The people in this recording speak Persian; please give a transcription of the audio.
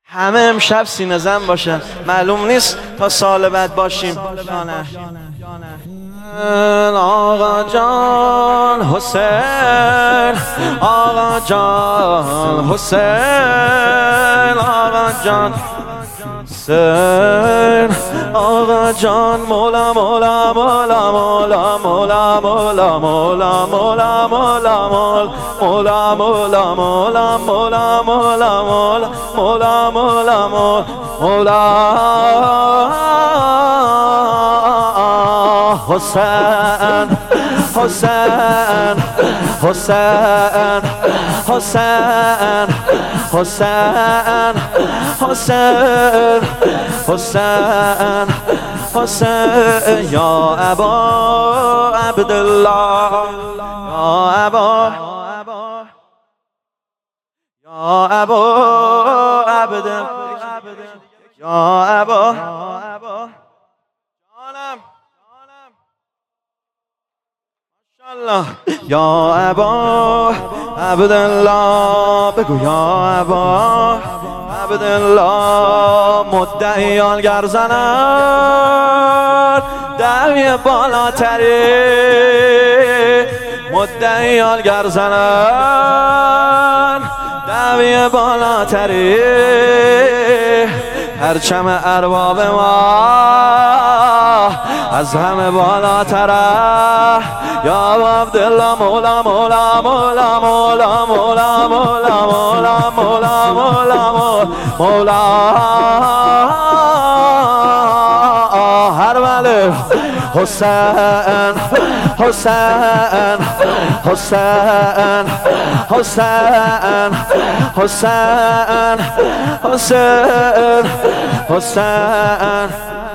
همه امشب سینه زن باشن، معلوم نیست تا سال بعد باشیم یا نه. آقا جان حسین، آقا جان حسین، آقا جان حسین، آقا جان مولا مولا مولا مولا مولا مولا مولا مولا مولا مولا مولا مولا مولا مولا مولا مولا مولا حسین حسین حسین حسین حسین حسین حسین حسین یا ابا عبدالله، یا ابا، یا ابا عبدالله، یا ابا جانم، یا ابا عبدالله، بگو یا ابا عبدالله. مدعیان گر زنند دعوی بالاتری، مدعیان گر زنند دعوی بالاتری، پرچم ارباب ما از همه بالاتره. یا عبدالله مولا مولا مولا مولا مولا مولا مولا مولا مولا مولا هر ولی حسین حسین حسین حسین حسین حسین حسین